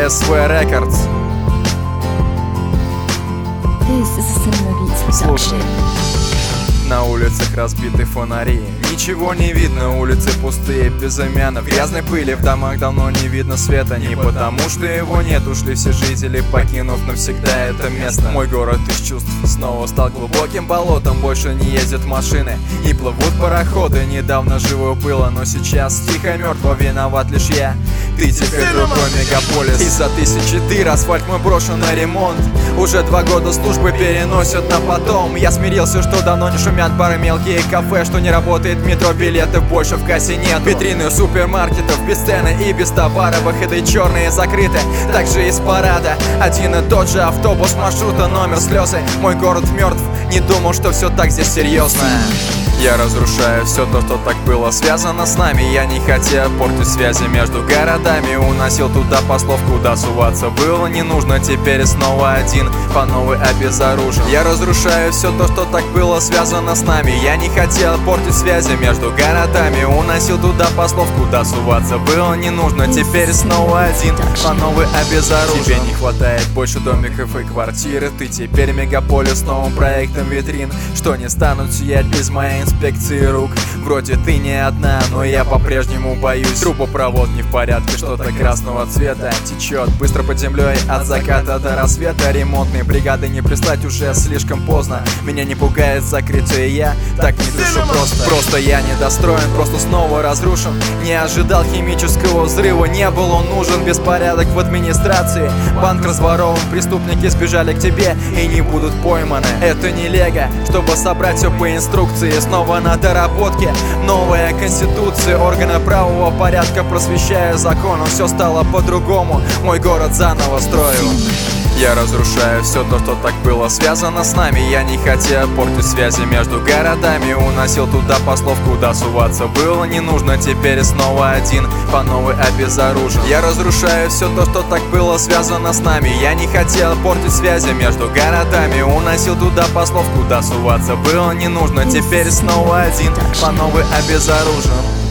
SV Records. Слушай. На улицах разбиты фонари, ничего не видно, улицы пустые, безымянно. В грязной пыли в домах давно не видно света. Не потому что его нет, ушли все жители, покинув навсегда это место. Мой город из чувств снова стал глубоким болотом. Больше не ездят машины, не плывут пароходы. Недавно живо было, но сейчас тихо мертво. Виноват лишь я, ты теперь другой мегаполис. Из-за тысячи дыр асфальт мой брошен на ремонт. Уже 2 года службы переносят на потом. Я смирился, что давно не шумят бары, мелкие кафе, что не работает метро, билетов больше в кассе нет. Витрины супермаркетов без цены и без товара, выходы черные закрыты, также из парада. Один и тот же автобус маршрута, номер, слезы. Мой город мертв, не думал, что все так здесь серьезно. Я разрушаю все то, что так было связано с нами. Я не хотел портить связи между городами. Уносил туда послов, куда суваться было не нужно. Теперь снова один, по новой обезоружен. Я разрушаю все то, что так было связано с нами. Я не хотел портить связи между городами. Уносил туда послов, куда суваться было не нужно. Теперь снова один, по новой обезоружен. Тебе не хватает больше домиков и квартиры. Ты теперь мегаполис с новым проектом витрин, что не станут сиять без моей инспекции рук. Вроде ты не одна, но я по-прежнему боюсь. Трубопровод не в порядке, что-то красного цвета течет быстро под землей от заката до рассвета. Ремонтные бригады не прислать, уже слишком поздно. Меня не пугает закрытие, я так не дышу просто я недостроен, просто снова разрушен. Не ожидал химического взрыва, не был он нужен. Беспорядок в администрации, банк разворован, преступники сбежали к тебе и не будут пойманы. Это не лего, чтобы собрать все по инструкции. Снова на доработке, новая конституция, органы правового порядка, просвещая законом. Все стало по-другому, мой город заново строю. Я разрушаю все то, что так было связано с нами. Я не хотел портить связи между городами. Уносил туда послов, куда суваться было не нужно. Теперь снова один, по новой обезоружен. Я разрушаю все то, что так было связано с нами. Я не хотел портить связи между городами. Уносил туда послов, куда суваться было не нужно. Теперь снова один, по новой обезоружен.